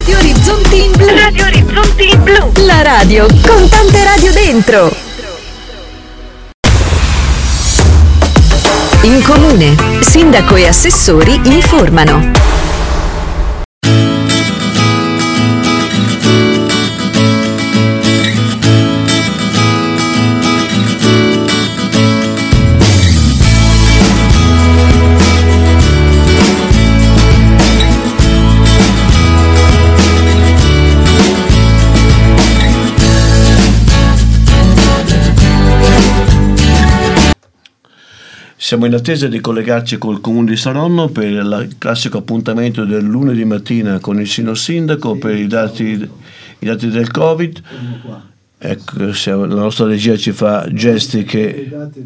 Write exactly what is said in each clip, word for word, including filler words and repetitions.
Radio Orizzonti in Blu. Radio Orizzonti in Blu. La radio con tante radio dentro. In comune, sindaco e assessori informano. Siamo in attesa di collegarci col Comune di Saronno per il classico appuntamento del lunedì mattina con il signor sindaco per i dati, i dati del Covid. Ecco, siamo, la nostra regia ci fa gesti che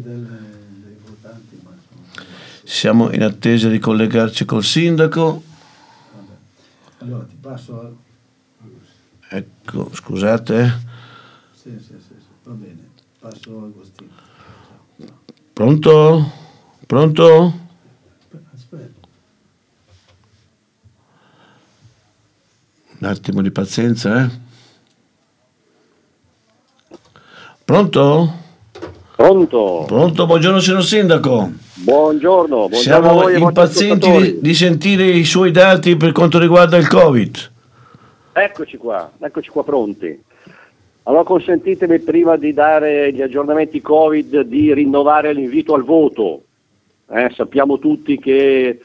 siamo in attesa di collegarci col sindaco. Allora ti passo al... Ecco, scusate. Sì, sì, sì, sì, va bene, passo a Agostino. Pronto? Pronto? Aspetta. Un attimo di pazienza, eh. Pronto? Pronto? Pronto, buongiorno signor sindaco. Buongiorno, buongiorno a Siamo voi e ai vostri impazienti ascoltatori. di, di sentire i suoi dati per quanto riguarda il Covid. Eccoci qua, eccoci qua pronti. Allora consentitemi prima di dare gli aggiornamenti Covid di rinnovare l'invito al voto. Eh, sappiamo tutti che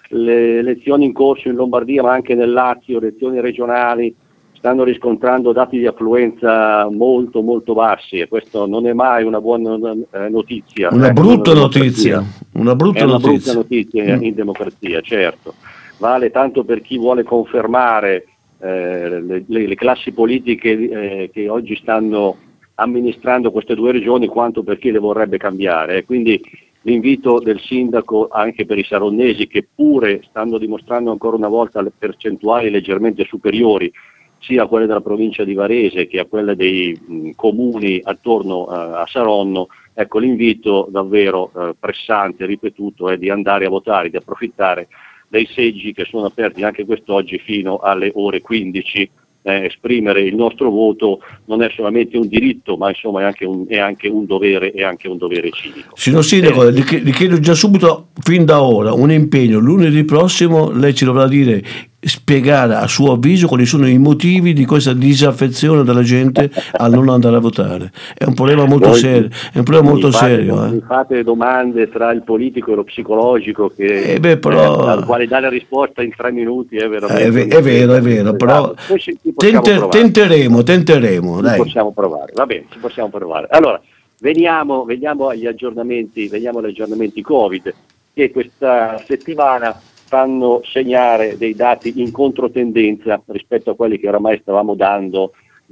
le elezioni in corso in Lombardia ma anche nel Lazio, elezioni regionali, stanno riscontrando dati di affluenza molto molto bassi e questo non è mai una buona eh, notizia. Una eh, brutta una notizia. Una brutta è una notizia. brutta notizia Mm. in democrazia, certo. Vale tanto per chi vuole confermare eh, le, le, le classi politiche eh, che oggi stanno amministrando queste due regioni, quanto per chi le vorrebbe cambiare. E quindi l'invito del sindaco anche per i saronnesi, che pure stanno dimostrando ancora una volta le percentuali leggermente superiori sia a quelle della provincia di Varese che a quelle dei mh, comuni attorno uh, a Saronno, ecco l'invito davvero uh, pressante, ripetuto, è di andare a votare, di approfittare dei seggi che sono aperti anche quest'oggi fino alle ore quindici. Eh, esprimere il nostro voto non è solamente un diritto, ma insomma è anche un, è anche un dovere, è anche un dovere civico. Signor sindaco, Eh, gli ch- gli chiedo già subito, fin da ora, un impegno. Lunedì prossimo lei ci dovrà dire, spiegare a suo avviso quali sono i motivi di questa disaffezione della gente al non andare a votare. È un problema molto Voi serio, è un problema molto mi fate, serio. mi Eh. fate domande tra il politico e lo psicologico che, Eh beh, però- eh, al quale dare risposta in tre minuti è veramente... Eh, È, ve- è vero, è vero, però Poi ci- ci possiamo tente- provare. tenteremo, tenteremo, Ci dai. possiamo provare, va bene, ci possiamo provare. Allora, veniamo, veniamo agli aggiornamenti, veniamo agli aggiornamenti Covid, che questa settimana fanno segnare dei dati in controtendenza rispetto a quelli che oramai stavamo dando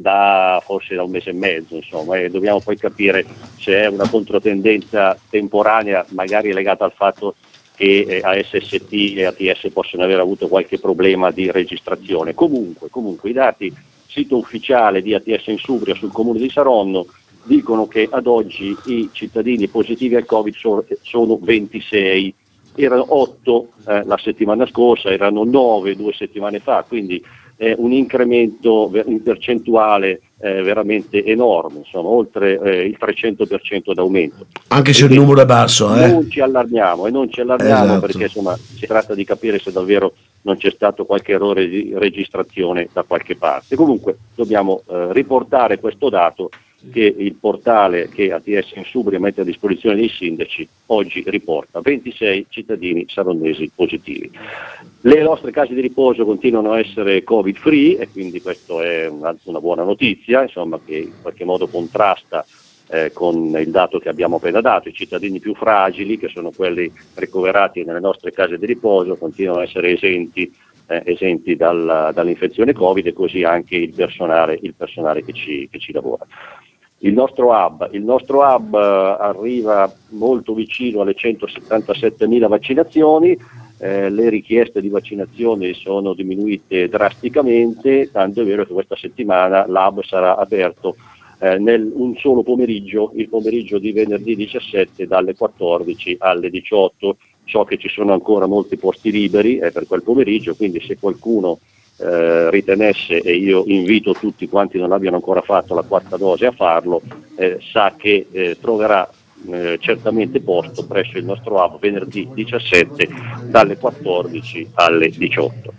da forse da un mese e mezzo, insomma, e dobbiamo poi capire se è una controtendenza temporanea, magari legata al fatto che eh, A S S T e A T S possono aver avuto qualche problema di registrazione. Comunque, comunque i dati sito ufficiale di A T S Insubria sul comune di Saronno dicono che ad oggi i cittadini positivi al Covid sono, sono ventisei, erano otto eh, la settimana scorsa, erano nove due settimane fa, quindi è un incremento in percentuale eh, veramente enorme, insomma oltre eh, il trecento per cento d'aumento. Anche se il Quindi numero è basso, eh. non ci allarmiamo e non ci allarmiamo Esatto. perché insomma si tratta di capire se davvero non c'è stato qualche errore di registrazione da qualche parte. Comunque dobbiamo eh, riportare questo dato che il portale che A T S Insubria mette a disposizione dei sindaci oggi riporta ventisei cittadini saronnesi positivi. Le nostre case di riposo continuano a essere Covid free e quindi questo è una, una buona notizia, insomma, che in qualche modo contrasta eh, con il dato che abbiamo appena dato. I cittadini più fragili, che sono quelli ricoverati nelle nostre case di riposo, continuano a essere esenti Eh, esenti dal, dall'infezione Covid e così anche il personale, il personale che, ci, che ci lavora. Il nostro hub, il nostro hub eh, arriva molto vicino alle centosettantasettemila vaccinazioni, eh, le richieste di vaccinazione sono diminuite drasticamente, tanto è vero che questa settimana l'hub sarà aperto eh, nel un solo pomeriggio, il pomeriggio di venerdì diciassette dalle quattordici alle diciotto. So che ci sono ancora molti posti liberi eh, per quel pomeriggio, quindi se qualcuno eh, ritenesse, e io invito tutti quanti non l'abbiano ancora fatto la quarta dose a farlo, eh, sa che eh, troverà eh, certamente posto presso il nostro hub venerdì diciassette dalle quattordici alle diciotto.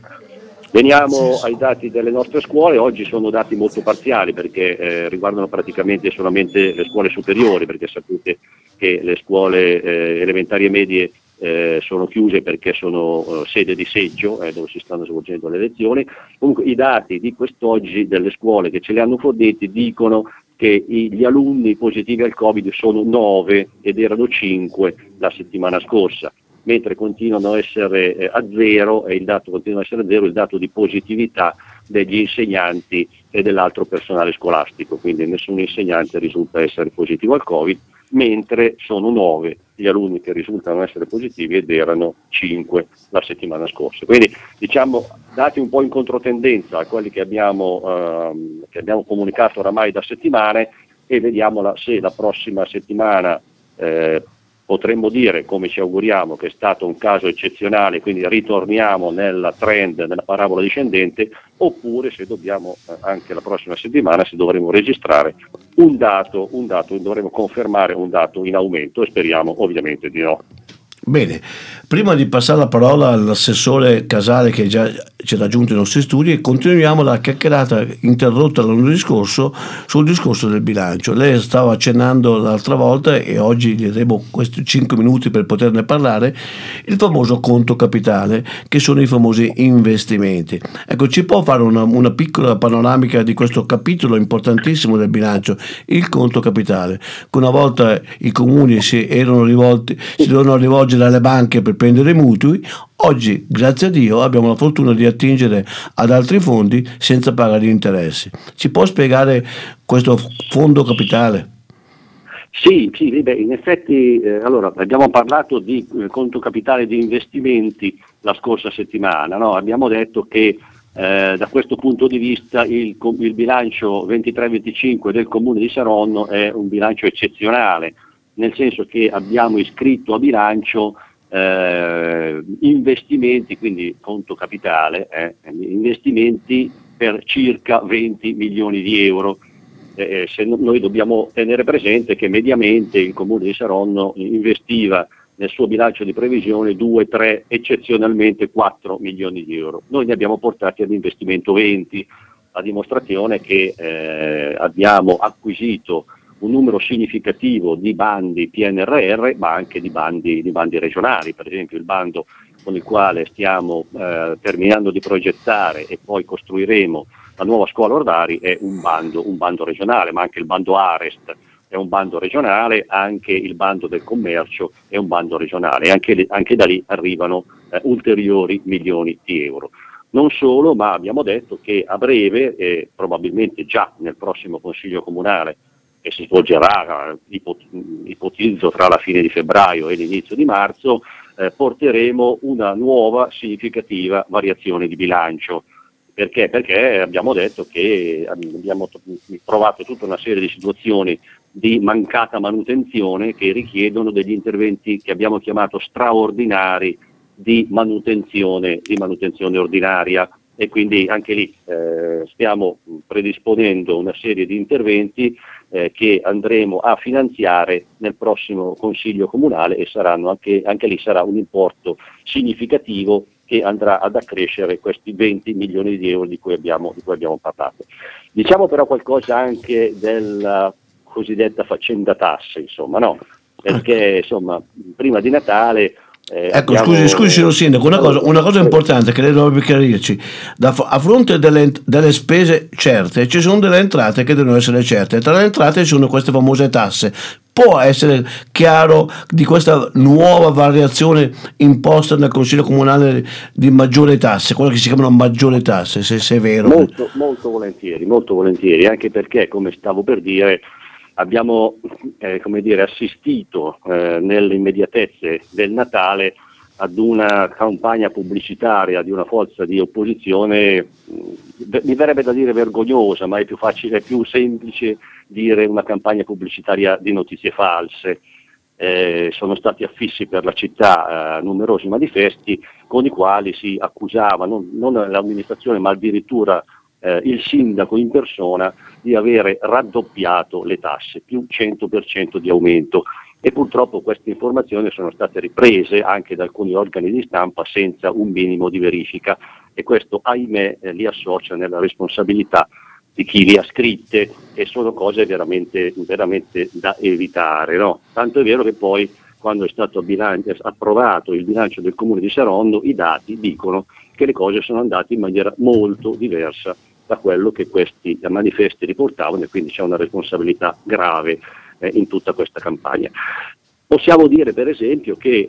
Veniamo ai dati delle nostre scuole. Oggi sono dati molto parziali perché eh, riguardano praticamente solamente le scuole superiori, perché sapete che le scuole eh, elementari e medie eh, sono chiuse perché sono eh, sede di seggio eh, dove si stanno svolgendo le lezioni. Comunque i dati di quest'oggi delle scuole che ce li hanno forniti dicono che i, gli alunni positivi al Covid sono nove ed erano cinque la settimana scorsa, mentre continuano a essere eh, a zero, e il dato continua a essere a zero, il dato di positività degli insegnanti e dell'altro personale scolastico, quindi nessun insegnante risulta essere positivo al Covid, mentre sono nove gli alunni che risultano essere positivi ed erano cinque la settimana scorsa. Quindi diciamo dati un po' in controtendenza a quelli che abbiamo, ehm, che abbiamo comunicato oramai da settimane, e vediamo la, se la prossima settimana eh, potremmo dire, come ci auguriamo, che è stato un caso eccezionale, quindi ritorniamo nella trend, nella parabola discendente, oppure se dobbiamo eh, anche la prossima settimana, se dovremo registrare un dato, un dato, dovremo confermare un dato in aumento, e speriamo ovviamente di no. Bene, prima di passare la parola all'assessore Casale che già ci ha raggiunto i nostri studi, continuiamo la chiacchierata interrotta l'anno scorso sul discorso del bilancio. Lei stava accennando l'altra volta, e oggi gli daremo questi cinque minuti per poterne parlare, il famoso conto capitale, che sono i famosi investimenti. Ecco, ci può fare una, una piccola panoramica di questo capitolo importantissimo del bilancio, il conto capitale, che una volta i comuni si erano rivolti, si dovevano rivolgere alle banche per prendere mutui. Oggi, grazie a Dio, abbiamo la fortuna di attingere ad altri fondi senza pagare gli interessi. Ci può spiegare questo fondo capitale? Sì, sì, beh, in effetti eh, allora, abbiamo parlato di eh, conto capitale di investimenti la scorsa settimana, no? Abbiamo detto che eh, da questo punto di vista il, il bilancio ventitré venticinque del Comune di Saronno è un bilancio eccezionale, nel senso che abbiamo iscritto a bilancio eh, investimenti, quindi conto capitale, eh, investimenti per circa venti milioni di euro. Eh, se no, noi dobbiamo tenere presente che mediamente il Comune di Saronno investiva nel suo bilancio di previsione due, tre, eccezionalmente quattro milioni di euro. Noi ne abbiamo portati ad investimento venti, a dimostrazione che eh, abbiamo acquisito un numero significativo di bandi P N R R, ma anche di bandi, di bandi regionali. Per esempio il bando con il quale stiamo eh, terminando di progettare e poi costruiremo la nuova scuola Ordari è un bando, un bando regionale, ma anche il bando Arest è un bando regionale, anche il bando del commercio è un bando regionale, e anche, anche da lì arrivano eh, ulteriori milioni di euro. Non solo, ma abbiamo detto che a breve, e probabilmente già nel prossimo Consiglio Comunale, che si svolgerà, ipotizzo, tra la fine di febbraio e l'inizio di marzo, eh, porteremo una nuova significativa variazione di bilancio. Perché? Perché abbiamo detto che abbiamo trovato tutta una serie di situazioni di mancata manutenzione che richiedono degli interventi che abbiamo chiamato straordinari di manutenzione, di manutenzione ordinaria, e quindi anche lì eh, stiamo predisponendo una serie di interventi eh, che andremo a finanziare nel prossimo Consiglio Comunale, e saranno anche, anche lì sarà un importo significativo che andrà ad accrescere questi venti milioni di euro di cui abbiamo, di cui abbiamo parlato. Diciamo però qualcosa anche della cosiddetta faccenda tasse, insomma, no? Perché insomma prima di Natale Eh, ecco, abbiamo... scusi, scusi signor Sindaco, una cosa, una cosa importante che lei dovrebbe chiarirci: da, a fronte delle, delle spese certe ci sono delle entrate che devono essere certe, tra le entrate ci sono queste famose tasse. Può essere chiaro di questa nuova variazione imposta dal Consiglio Comunale di maggiore tasse, quello che si chiamano maggiore tasse, se, se è vero? Molto, molto volentieri, molto volentieri, anche perché, come stavo per dire, abbiamo eh, come dire, assistito eh, nelle immediatezze del Natale ad una campagna pubblicitaria di una forza di opposizione, mh, mi verrebbe da dire vergognosa, ma è più facile, è più semplice dire una campagna pubblicitaria di notizie false, eh, sono stati affissi per la città eh, numerosi manifesti con i quali si accusava non, non l'amministrazione ma addirittura eh, il sindaco in persona di avere raddoppiato le tasse, più cento per cento di aumento. E purtroppo queste informazioni sono state riprese anche da alcuni organi di stampa senza un minimo di verifica, e questo ahimè eh, li associa nella responsabilità di chi li ha scritte, e sono cose veramente, veramente da evitare, no? Tanto è vero che poi quando è stato bilancio, approvato il bilancio del Comune di Saronno, i dati dicono che le cose sono andate in maniera molto diversa da quello che questi manifesti riportavano, e quindi c'è una responsabilità grave eh, in tutta questa campagna. Possiamo dire per esempio che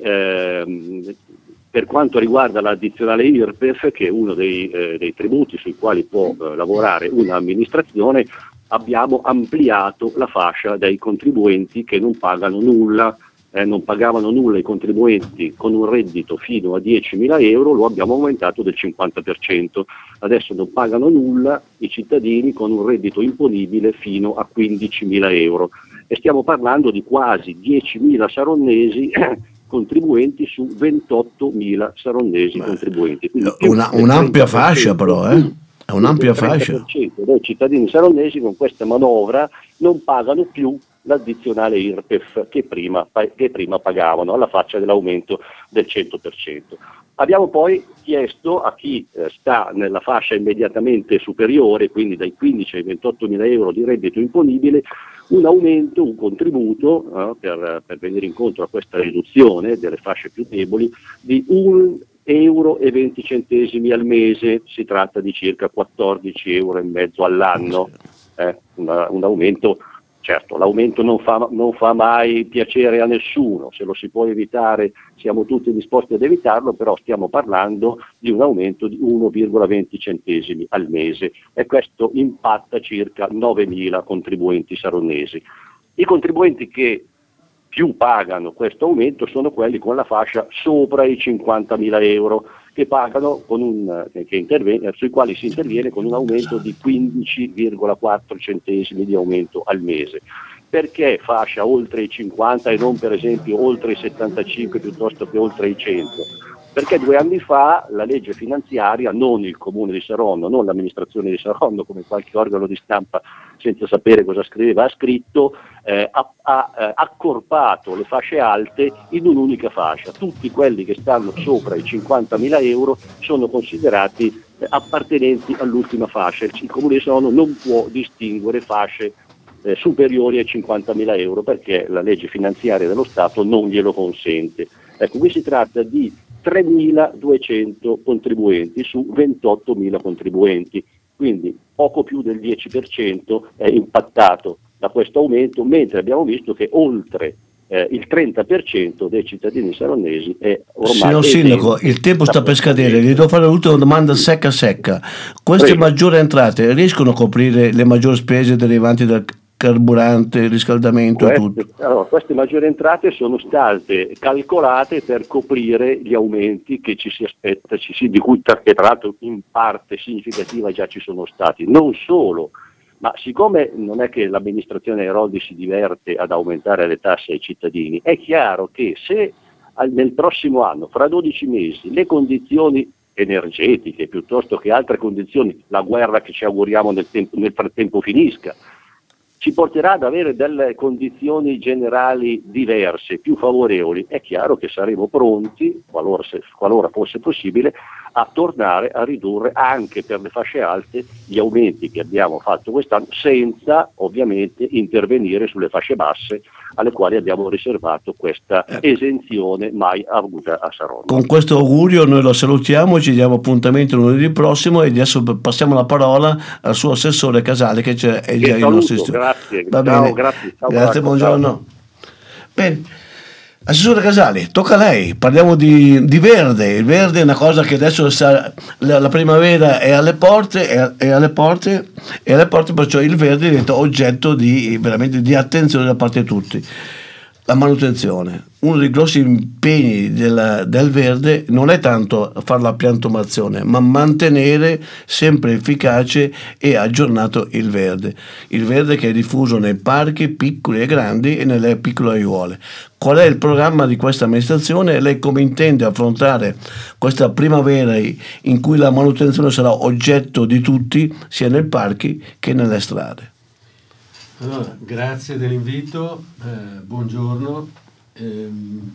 ehm, per quanto riguarda l'addizionale I R P E F, che è uno dei, eh, dei tributi sui quali può eh, lavorare un'amministrazione, abbiamo ampliato la fascia dei contribuenti che non pagano nulla. Eh, non pagavano nulla i contribuenti con un reddito fino a diecimila euro, lo abbiamo aumentato del cinquanta per cento. Adesso non pagano nulla i cittadini con un reddito imponibile fino a quindicimila euro, e stiamo parlando di quasi diecimila saronnesi contribuenti su ventottomila saronnesi Beh, contribuenti. Una, un'ampia fascia però, eh? È un'ampia fascia. Il trenta per cento dei cittadini saronnesi con questa manovra non pagano più l'addizionale I R P E F che prima, che prima pagavano, alla faccia dell'aumento del cento per cento. Abbiamo poi chiesto a chi eh, sta nella fascia immediatamente superiore, quindi dai quindici ai ventottomila euro di reddito imponibile, un aumento, un contributo eh, per, per venire incontro a questa riduzione delle fasce più deboli di un euro e venti centesimi al mese. Si tratta di circa quattordici euro e mezzo all'anno, eh, una, un aumento. Certo, l'aumento non fa, non fa mai piacere a nessuno, se lo si può evitare siamo tutti disposti ad evitarlo, però stiamo parlando di un aumento di uno virgola venti centesimi al mese, e questo impatta circa novemila contribuenti saronnesi. I contribuenti che più pagano questo aumento sono quelli con la fascia sopra i cinquantamila euro, che pagano con un, che interviene, sui quali si interviene con un aumento di quindici virgola quattro centesimi di aumento al mese. Perché fascia oltre i cinquanta e non per esempio oltre i settantacinque piuttosto che oltre i cento? Perché due anni fa la legge finanziaria, non il Comune di Saronno, non l'amministrazione di Saronno, come qualche organo di stampa senza sapere cosa scriveva ha scritto, eh, ha, ha eh, accorpato le fasce alte in un'unica fascia. Tutti quelli che stanno sopra i cinquantamila euro sono considerati eh, appartenenti all'ultima fascia. Il Comune di Saronno non può distinguere fasce eh, superiori ai cinquantamila euro perché la legge finanziaria dello Stato non glielo consente. Ecco, qui si tratta di tremiladuecento contribuenti su ventottomila contribuenti, quindi poco più del dieci per cento è impattato da questo aumento, mentre abbiamo visto che oltre eh, il trenta per cento dei cittadini saronnesi è ormai... Signor Sindaco, il tempo sta per scadere, gli devo fare l'ultima domanda secca secca. Queste Prego. maggiori entrate riescono a coprire le maggiori spese derivanti dal carburante, riscaldamento e Queste, tutto? allora, queste maggiori entrate sono state calcolate per coprire gli aumenti che ci si aspetta, ci si, di cui tra, che tra l'altro in parte significativa già ci sono stati. Non solo, ma siccome non è che l'amministrazione Airoldi si diverte ad aumentare le tasse ai cittadini, è chiaro che se al, nel prossimo anno, fra dodici mesi, le condizioni energetiche piuttosto che altre condizioni, la guerra che ci auguriamo nel, tempo, nel frattempo finisca, ci porterà ad avere delle condizioni generali diverse, più favorevoli, è chiaro che saremo pronti, qualora, se, qualora fosse possibile, a tornare a ridurre anche per le fasce alte gli aumenti che abbiamo fatto quest'anno, senza ovviamente intervenire sulle fasce basse alle quali abbiamo riservato questa esenzione mai avuta a Saronno. Con questo augurio noi lo salutiamo, ci diamo appuntamento lunedì prossimo e adesso passiamo la parola al suo assessore Casale che c'è è già in nostro studio. Grazie, Va ciao, bene. grazie, ciao, grazie, ciao, buongiorno. ciao. Bene. Assessore Casale, tocca a lei, parliamo di, di verde. Il verde è una cosa che adesso sta, la, la primavera è alle porte, è, è alle porte, è alle porte, perciò il verde diventa oggetto di veramente di attenzione da parte di tutti. la manutenzione. Uno dei grossi impegni della, del verde non è tanto fare la piantumazione, ma mantenere sempre efficace e aggiornato il verde. Il verde che è diffuso nei parchi piccoli e grandi e nelle piccole aiuole. Qual è il programma di questa amministrazione? Lei come intende affrontare questa primavera in cui la manutenzione sarà oggetto di tutti, sia nei parchi che nelle strade? Allora, grazie dell'invito, eh, buongiorno. Eh,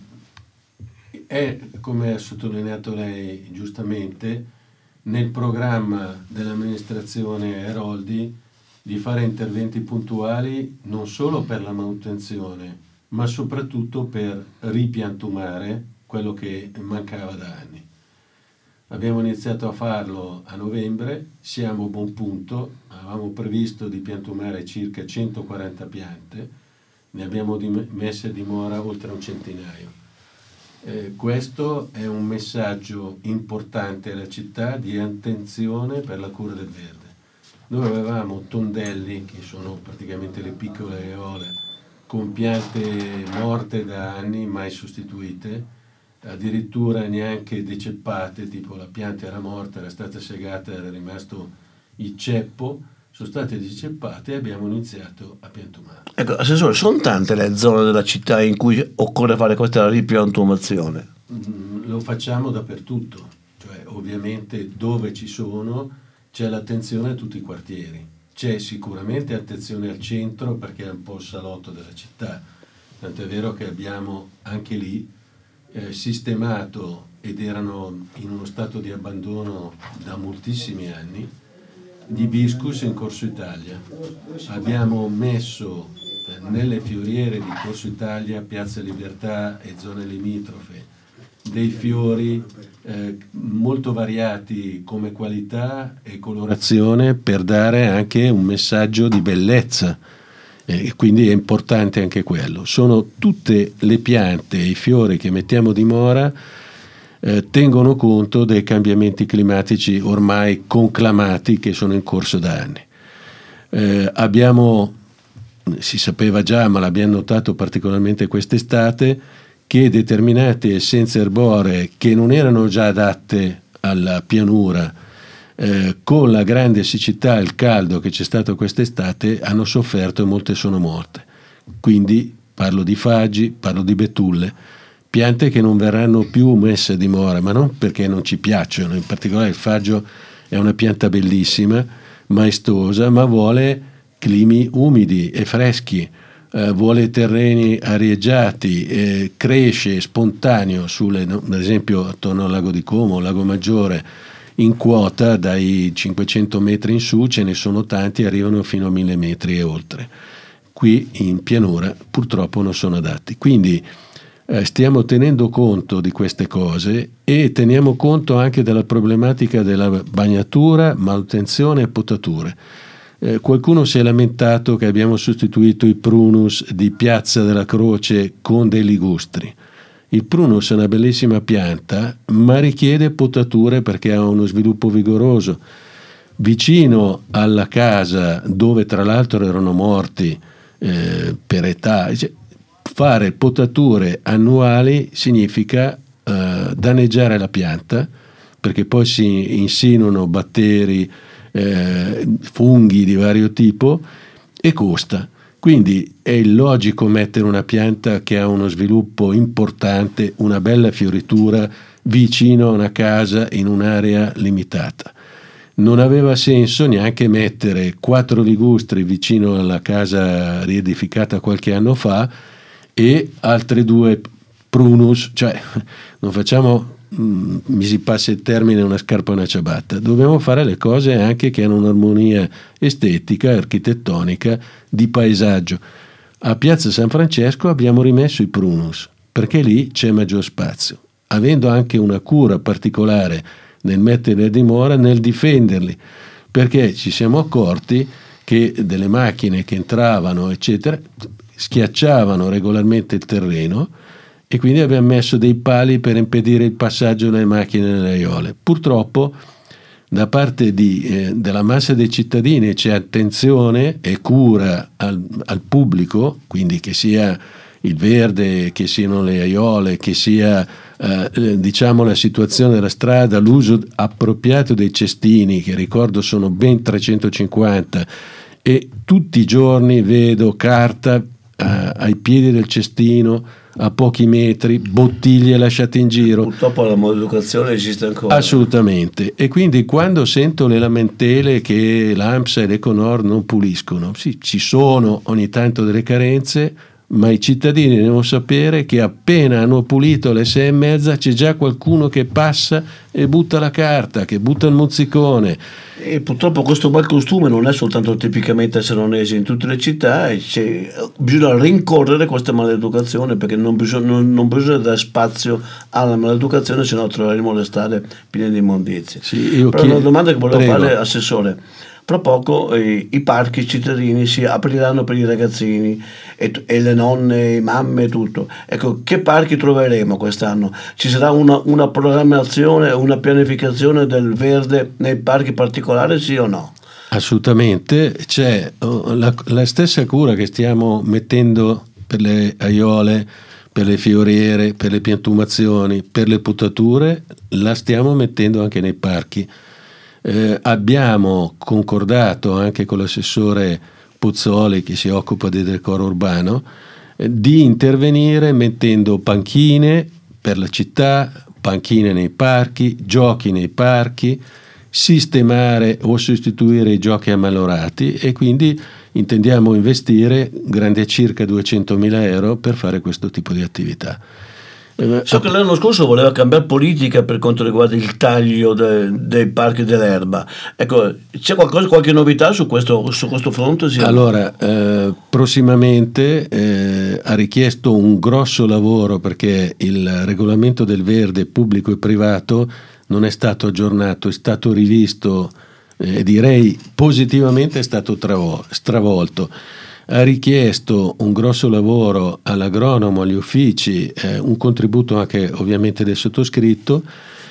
è, come ha sottolineato lei giustamente, nel programma dell'amministrazione Eroldi di fare interventi puntuali non solo per la manutenzione, ma soprattutto per ripiantumare quello che mancava da anni. Abbiamo iniziato a farlo a novembre, siamo a buon punto, avevamo previsto di piantumare circa centoquaranta piante, ne abbiamo dim- messe a dimora oltre un centinaio. Eh, questo è un messaggio importante alla città di attenzione per la cura del verde. Noi avevamo tondelli, che sono praticamente le piccole aiuole, con piante morte da anni, mai sostituite, addirittura neanche deceppate, tipo la pianta era morta, era stata segata, era rimasto il ceppo, sono state deceppate e abbiamo iniziato a piantumare. Ecco, Assessore, sono tante le zone della città in cui occorre fare questa ripiantumazione? Mm, lo facciamo dappertutto, cioè ovviamente dove ci sono c'è l'attenzione a tutti i quartieri, c'è sicuramente attenzione al centro perché è un po' il salotto della città, tanto è vero che abbiamo anche lì Eh, sistemato ed erano in uno stato di abbandono da moltissimi anni gli hibiscus in Corso Italia. Abbiamo messo eh, nelle fioriere di Corso Italia, Piazza Libertà e zone limitrofe dei fiori eh, molto variati come qualità e colorazione per dare anche un messaggio di bellezza. E quindi è importante anche quello. Sono tutte le piante e i fiori che mettiamo a dimora eh, tengono conto dei cambiamenti climatici ormai conclamati che sono in corso da anni. Eh, abbiamo, si sapeva già, ma l'abbiamo notato particolarmente quest'estate, che determinate essenze erboree che non erano già adatte alla pianura, Eh, con la grande siccità e il caldo che c'è stato quest'estate, hanno sofferto e molte sono morte. Quindi parlo di faggi, parlo di betulle, piante che non verranno più messe a dimora, ma non perché non ci piacciono. In particolare il faggio è una pianta bellissima, maestosa, ma vuole climi umidi e freschi, eh, vuole terreni arieggiati, eh, cresce spontaneo sulle, no, ad esempio attorno al lago di Como, lago Maggiore, in quota dai cinquecento metri in su ce ne sono tanti, arrivano fino a mille metri e oltre. Qui in pianura purtroppo non sono adatti. Quindi eh, stiamo tenendo conto di queste cose e teniamo conto anche della problematica della bagnatura, manutenzione e potature. Eh, qualcuno si è lamentato che abbiamo sostituito i prunus di Piazza della Croce con dei ligustri. Il prunus è una bellissima pianta, ma richiede potature perché ha uno sviluppo vigoroso. Vicino alla casa, dove tra l'altro erano morti eh, per età, cioè, fare potature annuali significa eh, danneggiare la pianta, perché poi si insinuano batteri, eh, funghi di vario tipo e costa. Quindi è illogico mettere una pianta che ha uno sviluppo importante, una bella fioritura, vicino a una casa in un'area limitata. Non aveva senso neanche mettere quattro ligustri vicino alla casa riedificata qualche anno fa e altre due prunus, cioè non facciamo, mh, mi si passa il termine, una scarpa e una ciabatta. Dobbiamo fare le cose anche che hanno un'armonia estetica, architettonica, di paesaggio. A Piazza San Francesco abbiamo rimesso i prunus perché lì c'è maggior spazio, avendo anche una cura particolare nel metterli a dimora, nel difenderli, perché ci siamo accorti che delle macchine che entravano eccetera schiacciavano regolarmente il terreno e quindi abbiamo messo dei pali per impedire il passaggio delle macchine nelle aiuole. Purtroppo da parte di, eh, della massa dei cittadini c'è attenzione e cura al, al pubblico, quindi che sia il verde, che siano le aiole, che sia eh, diciamo la situazione della strada, l'uso appropriato dei cestini, che ricordo sono ben trecentocinquanta, e tutti i giorni vedo carta eh, ai piedi del cestino, a pochi metri, bottiglie lasciate in giro. Purtroppo la maleducazione esiste ancora. Assolutamente. E quindi quando sento le lamentele che l'ANPSA e l'Econor non puliscono, sì, ci sono ogni tanto delle carenze, ma i cittadini devono sapere che appena hanno pulito alle sei e mezza c'è già qualcuno che passa e butta la carta, che butta il mozzicone. E purtroppo questo malcostume non è soltanto tipicamente veronese, in tutte le città, e c'è, bisogna rincorrere questa maleducazione, perché non bisogna, non, non bisogna dare spazio alla maleducazione, se no troveremo le strade piene di immondizie. Sì, io Però chied- una domanda che volevo Prego. fare, Assessore: fra poco eh, i parchi cittadini si apriranno per i ragazzini e, e le nonne, i mamme e tutto. Ecco, che parchi troveremo quest'anno? Ci sarà una, una programmazione, una pianificazione del verde nei parchi particolari, sì o no? Assolutamente, c'è oh, la, la stessa cura che stiamo mettendo per le aiole, per le fioriere, per le piantumazioni, per le potature, la stiamo mettendo anche nei parchi. Eh, abbiamo concordato anche con l'assessore Pozzoli, che si occupa del decoro urbano, eh, di intervenire mettendo panchine per la città, panchine nei parchi, giochi nei parchi, sistemare o sostituire i giochi ammalorati, e quindi intendiamo investire grandi a circa duecentomila euro per fare questo tipo di attività. So che l'anno scorso voleva cambiare politica per quanto riguarda il taglio de, dei parchi dell'erba. Ecco, c'è qualcosa, qualche novità su questo, su questo fronte? Sì? Allora, eh, prossimamente eh, ha richiesto un grosso lavoro, perché il regolamento del verde pubblico e privato non è stato aggiornato, è stato rivisto, eh, direi positivamente è stato travo- stravolto. Ha richiesto un grosso lavoro all'agronomo, agli uffici, eh, un contributo anche ovviamente del sottoscritto,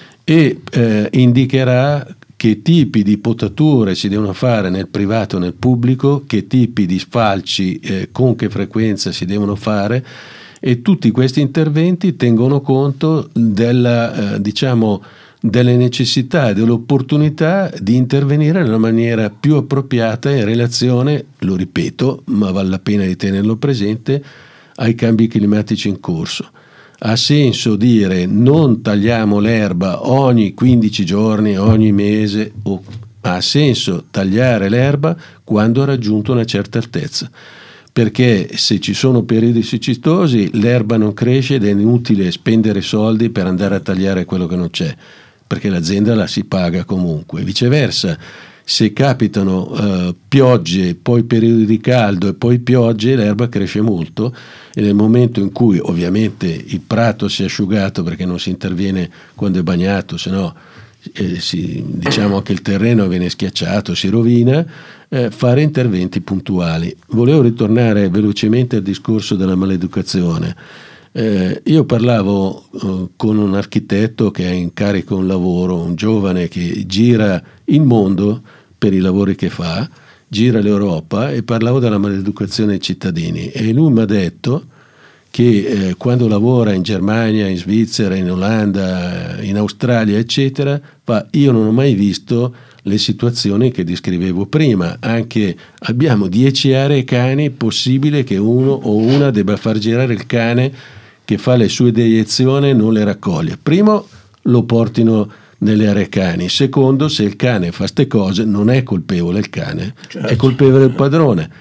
e eh, indicherà che tipi di potature si devono fare nel privato e nel pubblico, che tipi di sfalci, eh, con che frequenza si devono fare, e tutti questi interventi tengono conto della, eh, diciamo, delle necessità e dell'opportunità di intervenire nella maniera più appropriata in relazione, lo ripeto, ma vale la pena di tenerlo presente, ai cambi climatici in corso. Ha senso dire non tagliamo l'erba ogni quindici giorni, ogni mese, o ha senso tagliare l'erba quando ha raggiunto una certa altezza, perché se ci sono periodi siccitosi l'erba non cresce ed è inutile spendere soldi per andare a tagliare quello che non c'è, perché l'azienda la si paga comunque. Viceversa, se capitano eh, piogge, poi periodi di caldo e poi piogge, l'erba cresce molto, e nel momento in cui ovviamente il prato si è asciugato, perché non si interviene quando è bagnato, se no eh, si, diciamo che il terreno viene schiacciato, si rovina, eh, fare interventi puntuali. Volevo ritornare velocemente al discorso della maleducazione. Eh, io parlavo eh, con un architetto che ha in carico un lavoro, un giovane che gira il mondo per i lavori che fa, gira l'Europa, e parlavo della maleducazione ai cittadini, e lui mi ha detto che eh, quando lavora in Germania, in Svizzera, in Olanda, in Australia eccetera, fa, io non ho mai visto le situazioni che descrivevo prima. Anche abbiamo dieci aree cani, è possibile che uno o una debba far girare il cane che fa le sue deiezioni e non le raccoglie. Primo, lo portino nelle aree cani. Secondo, se il cane fa ste cose non è colpevole il cane, certo, è colpevole il padrone,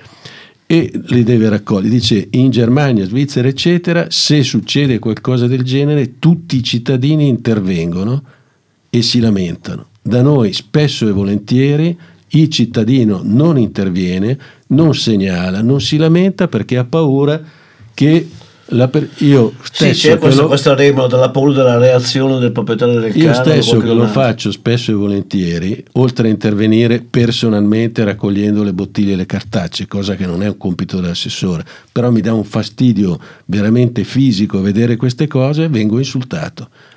e li deve raccogliere. Dice, in Germania, Svizzera eccetera, se succede qualcosa del genere tutti i cittadini intervengono e si lamentano. Da noi spesso e volentieri il cittadino non interviene, non segnala, non si lamenta, perché ha paura che La per, io stesso sì, c'è questo, lo, questa regola della paura della reazione del proprietario del cane. Io stesso che lo faccio spesso e volentieri, oltre a intervenire personalmente raccogliendo le bottiglie e le cartacce, cosa che non è un compito dell'assessore, però mi dà un fastidio veramente fisico vedere queste cose, vengo insultato.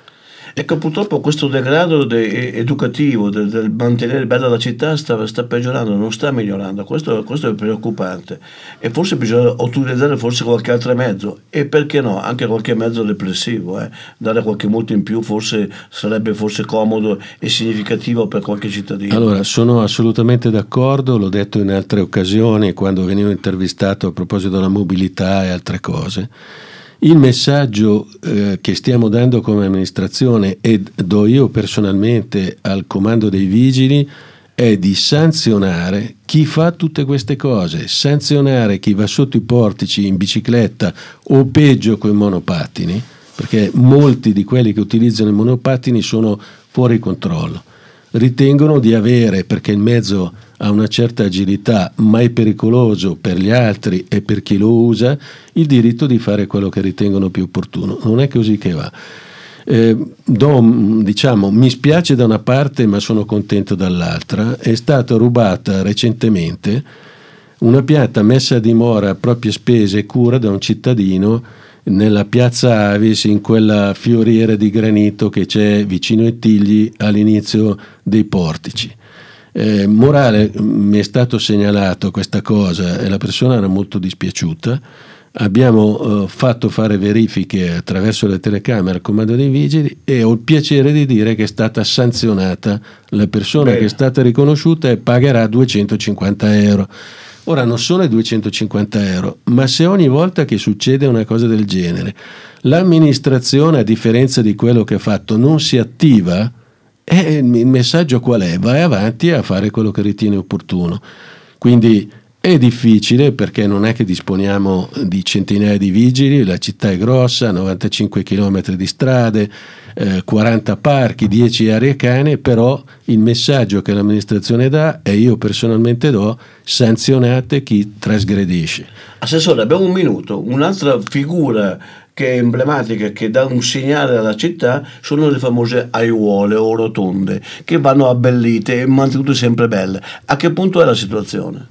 Ecco, purtroppo questo degrado de- educativo del, del mantenere bella la città sta, sta peggiorando, non sta migliorando. Questo, questo è preoccupante e forse bisogna utilizzare forse qualche altro mezzo, e perché no, anche qualche mezzo depressivo, eh. Dare qualche multa in più forse sarebbe forse comodo e significativo per qualche cittadino. Allora, sono assolutamente d'accordo, l'ho detto in altre occasioni quando venivo intervistato a proposito della mobilità e altre cose. Il messaggio eh, che stiamo dando come amministrazione e do io personalmente al comando dei vigili è di sanzionare chi fa tutte queste cose, sanzionare chi va sotto i portici in bicicletta o peggio con i monopattini, perché molti di quelli che utilizzano i monopattini sono fuori controllo. Ritengono di avere, perché il mezzo ha una certa agilità, ma è pericoloso per gli altri e per chi lo usa, il diritto di fare quello che ritengono più opportuno. Non è così che va. Eh, do, diciamo, mi spiace da una parte, ma sono contento dall'altra. È stata rubata recentemente una pianta messa a dimora a proprie spese e cura da un cittadino nella piazza Avis, in quella fioriera di granito che c'è vicino ai Tigli all'inizio dei portici. Eh, morale, mi è stato segnalato questa cosa e la persona era molto dispiaciuta. Abbiamo eh, fatto fare verifiche attraverso le telecamere al comando dei vigili e ho il piacere di dire che è stata sanzionata la persona. Bene. Che è stata riconosciuta e pagherà duecentocinquanta euro. Ora non sono i duecentocinquanta euro, ma se ogni volta che succede una cosa del genere l'amministrazione, a differenza di quello che ha fatto, non si attiva, eh, il messaggio qual è? Vai avanti a fare quello che ritieni opportuno. Quindi è difficile, perché non è che disponiamo di centinaia di vigili, la città è grossa, novantacinque chilometri di strade, eh, quaranta parchi, dieci aree cane, però il messaggio che l'amministrazione dà, e io personalmente do: sanzionate chi trasgredisce. Assessore, abbiamo un minuto. Un'altra figura che è emblematica, che dà un segnale alla città, sono le famose aiuole o rotonde, che vanno abbellite e mantenute sempre belle. A che punto è la situazione?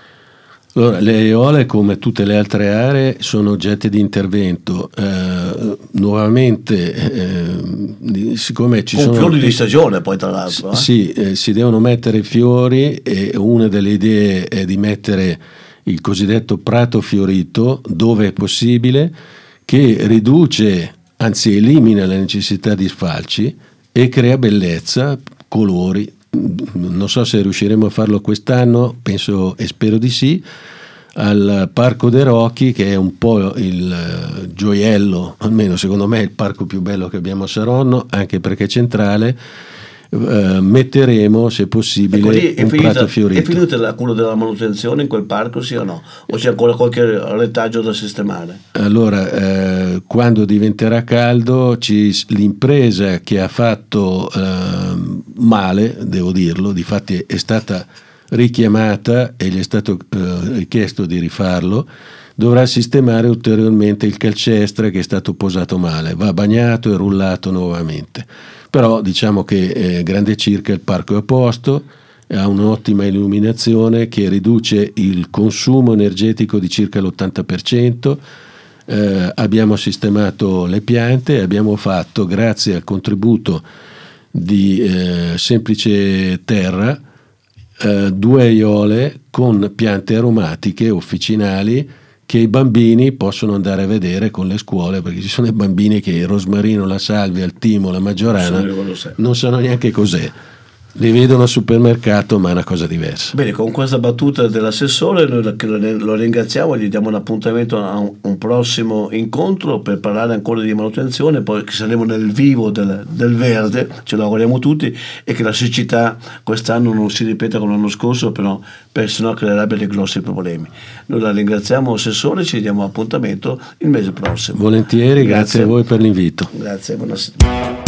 Allora, le aiuole, come tutte le altre aree, sono oggetti di intervento. Eh, nuovamente, eh, siccome ci con sono fiori di stagione, poi tra l'altro. Eh? Sì, eh, si devono mettere i fiori, e una delle idee è di mettere il cosiddetto prato fiorito, dove è possibile, che riduce, anzi elimina la necessità di sfalci e crea bellezza, colori. Non so se riusciremo a farlo quest'anno, penso e spero di sì, al Parco dei Rocchi, che è un po' il gioiello, almeno secondo me è il parco più bello che abbiamo a Saronno, anche perché è centrale. Uh, metteremo, se possibile, lì è un finita, prato fiorito. È finita la cura della manutenzione in quel parco, sì o no? O c'è ancora qualche retaggio da sistemare? Allora, eh, quando diventerà caldo, ci, l'impresa che ha fatto eh, male, devo dirlo, difatti è stata richiamata e gli è stato eh, richiesto di rifarlo, dovrà sistemare ulteriormente il calcestre che è stato posato male, va bagnato e rullato nuovamente. Però diciamo che eh, grande circa il parco è a posto, ha un'ottima illuminazione che riduce il consumo energetico di circa l'ottanta per cento. Eh, abbiamo sistemato le piante, abbiamo fatto, grazie al contributo di eh, Semplice Terra, eh, due aiuole con piante aromatiche officinali che i bambini possono andare a vedere con le scuole, perché ci sono i bambini che il rosmarino, la salvia, il timo, la maggiorana non sanno neanche cos'è. Li vedono al supermercato, ma è una cosa diversa. Bene, con questa battuta dell'assessore noi lo ringraziamo e gli diamo un appuntamento a un, un prossimo incontro per parlare ancora di manutenzione, poi che saremo nel vivo del, del verde, ce lo auguriamo tutti, e che la siccità quest'anno non si ripeta come l'anno scorso, però per sennò creerebbe dei grossi problemi. Noi la ringraziamo, assessore, ci diamo appuntamento il mese prossimo. Volentieri, grazie, grazie a voi per l'invito. Grazie, buonasera.